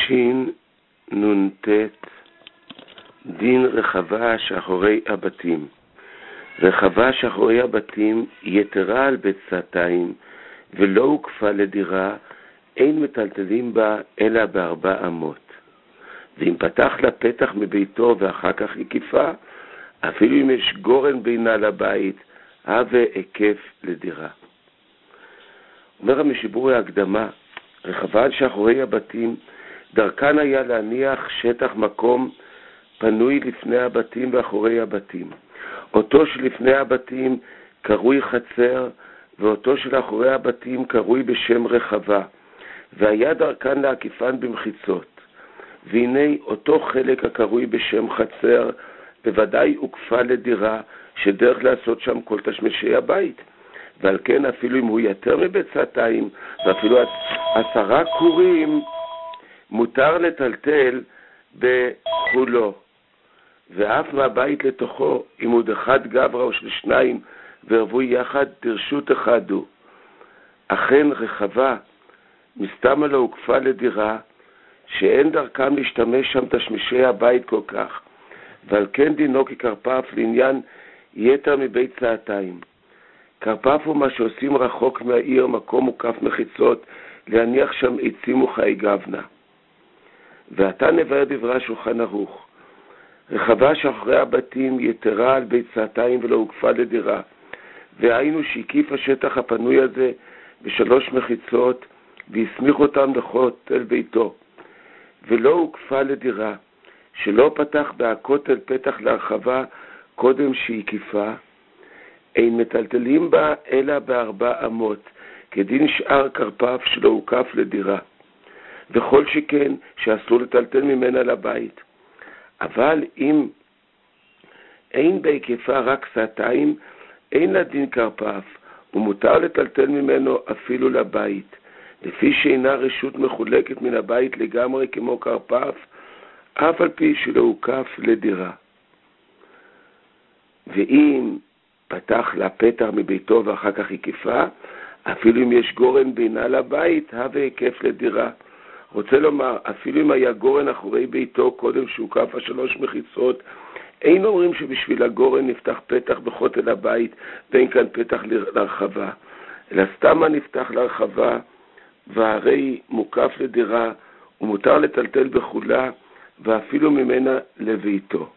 תשנ"ט דין רחבה שאחורי הבתים. רחבה שאחורי הבתים יתרה על ביצתיים ולא הוקפה לדירה, אין מטלטלים בה אלא ב4 אמות. ואם פתח לה פתח מביתו ואחר כך הקיפה, אפילו אם יש גורן בינה לבית, הווה היקף לדירה. אומר המשיבורי ההקדמה, רחבה שאחורי הבתים, דרכן היה להניח שטח מקום פנוי לפני הבתים ואחורי הבתים. אותו שלפני הבתים קרוי חצר, ואותו שלאחורי הבתים קרוי בשם רחבה, והיה דרכן להקיפן במחיצות. והנה אותו חלק הקרוי בשם חצר, בוודאי הוקפה לדירה, שדרך לעשות שם כל תשמשי הבית. ועל כן אפילו אם הוא יותר מביצתיים, ואפילו 10 קורים, מותר לטלטל בחולו. ואף מהבית לתוכו, אם הוא אחד גברה או של 2, וערבו יחד דרשות אחד הוא. אכן רחבה, מסתמה לו הוקפה לדירה, שאין דרכם להשתמש שם תשמשי הבית כל כך, ועל כן דינו כקרפף לעניין יתר מביצתיים. קרפף הוא מה שעושים רחוק מהעיר, מקום מוקף מחיצות, להניח שם עצים וחיי גבנה. ואתה נבהר דברי שולחן ערוך. רחבה שאחרי הבתים יתרה על ביצתיים ולא הוקפה לדירה, והיינו שהקיף השטח הפנוי הזה ב3 מחיצות, והסמיך אותם לכותל ביתו, ולא הוקפה לדירה, שלא פתח בהכותל פתח להרחבה קודם שהקיפה, אין מטלטלים בה אלא ב4 אמות, כדין שאר קרפף שלא הוקף לדירה, וכל שכן שאסור לטלטל ממנה לבית. אבל אם אין בהיקפה רק סעתיים, אין לה דין קרפף, ומותר לטלטל ממנו אפילו לבית, לפי שאינה רשות מחולקת מן הבית לגמרי כמו קרפף, אף על פי שלא הוקף לדירה. ואם פתח לה פתח מביתו ואחר כך הקיפה, אפילו אם יש גורן בינה לבית, הווה היקף לדירה. רוצה לומר, אפילו אם היה גורן אחורי ביתו קודם שהוקף 3 מחיצות, אין אומרים שבשביל הגורן נפתח פתח בכותל הבית ואין כאן פתח להרחבה, אלא סתם נפתח להרחבה והרי מוקף לדירה, ומותר לטלטל בחולה ואפילו ממנה לביתו.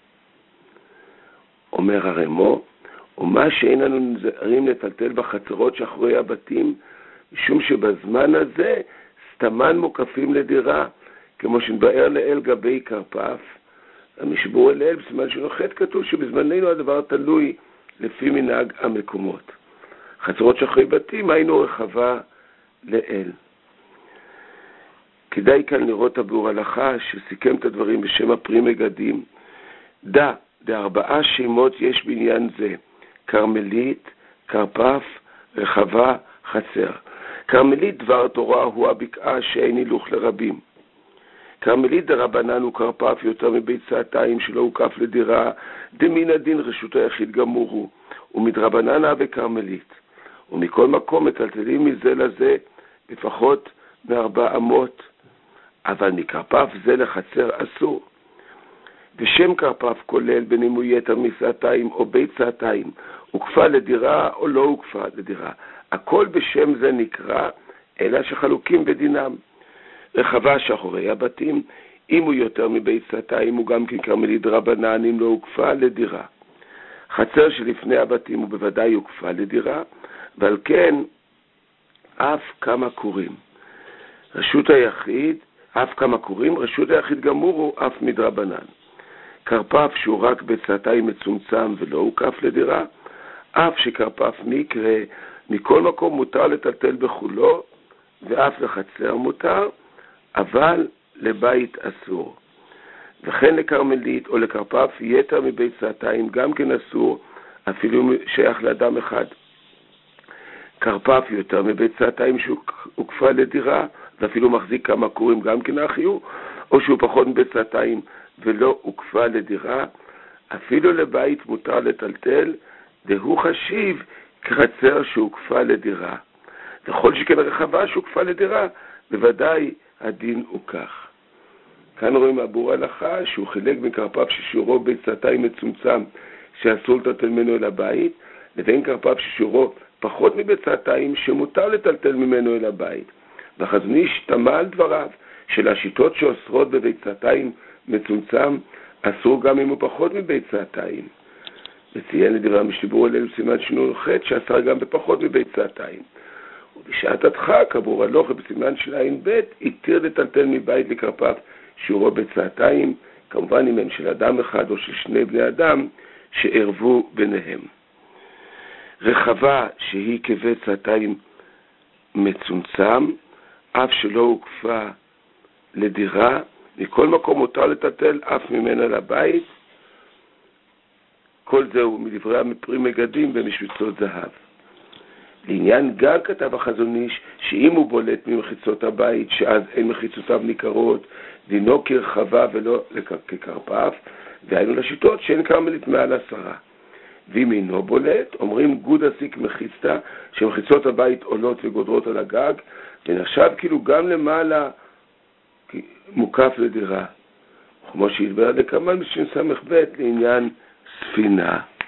אומר הרמו, ומה שאין לנו נזהרים לטלטל בחצרות שאחורי הבתים, משום שבזמן הזה סתמן מוקפים לדירה, כמו שנבאר לאל גבי קרפף. המשבור אל אל בסימן שנוחת כתוב שבזמננו הדבר תלוי לפי מנהג המקומות. חצרות שאחורי בתים היינו רחבה לאל. כדאי כאן לראות הביאור הלכה שסיכם את הדברים בשם הפרי מגדים. ד4 שמות יש בעניין זה, קרמלית, קרפף, רחבה, חצר. קרמלית דבר תורה הוא הבקעה שאין הילוך לרבים. קרמלית דרבנן הוא קרפף יותר מביצתיים שלא הוקף לדירה, דמין הדין רשות היחיד גמור הוא, ומדרבנן הווה קרמלית. ומכל מקום מטלטלים מזה לזה לפחות מ4 אמות, אבל מקרפף זה לחצר אסור. ושם קרפף כולל בין אם הוא יתר מסעתיים או ביצתיים, הוקפה לדירה או לא הוקפה לדירה. הכל בשם זה נקרא, אלא שחלוקים בדינם. רחבה שאחורי הבתים, אם הוא יותר מביצתיים, הוא גם כן קרמלית דרבנן, אם לא הוקפה לדירה. חצר שלפני הבתים הוא בוודאי הוקפה לדירה, ועל כן אף כמה קורים. רשות היחיד, אף כמה קורים, רשות היחיד גמור הוא אף מדרבנן. קרפף שהוא רק ביצתיים מצומצם ולא הוקף לדירה, אף שקרפף מקרה, מכל מקום מותר לטלטל בחולו, ואף לחצר מותר, אבל לבית אסור. וכן לקרמלית או לקרפף יתר מביצתיים גם כן אסור, אפילו שייך לאדם אחד. קרפף יותר מביצתיים שהוקפה לדירה, ואפילו מחזיק כמה קורים גם כן אחיו, או שהוא פחות מביצתיים ולא הוקפה לדירה, אפילו לבית מותר לטלטל, והוא חשיב כחצר שהוקפה לדירה. וכל שכן רחבה שהוקפה לדירה, בוודאי הדין הוא כך. כאן רואים הבור ההלכה שהוא חילק בין כרפף ששיעורו ביצתיים מצומצם שאסור לטלטל ממנו אל הבית, לבין כרפף ששיעורו פחות מביצתיים שמותר לטלטל ממנו אל הבית. והחזון איש תמה על דבריו של השיטות שאוסרות בביצתיים מצומצם אסור גם אם הוא פחות מביצתיים. וציין לדברי המשדיבור אלינו סימן שינוי חטא שאסר גם בפחות מביצתיים. ובשעת הדחק הבור הלוכה בסימן של עין ב' התיר לטלטל מבית לכרפף שיעורו ביצתיים, כמובן אם הם של אדם אחד או של שני בני אדם שערבו ביניהם. רחבה שהיא כביצתיים מצומצם, אף שלא הוקפה לדירה, מכל מקום מותר לטלטל אף ממנה לבית. כל זהו מדברי המפרי מגדים ומשבצות זהב. לעניין גג כתב החזון איש שאם הוא בולט ממחיצות הבית שאז אין מחיצותיו ניכרות, דינו כרחבה ולא ככרפף, והיינו לשיטות שאין כרמלית מעל 10. ואם אינו בולט, אומרים גוד עסיק מחיצתה, שמחיצות הבית עולות וגודרות על הגג, ונחשב כאילו גם למעלה מוקף לדירה. כמו שהתברר לקמן בשם סמך ב' לעניין ספינה.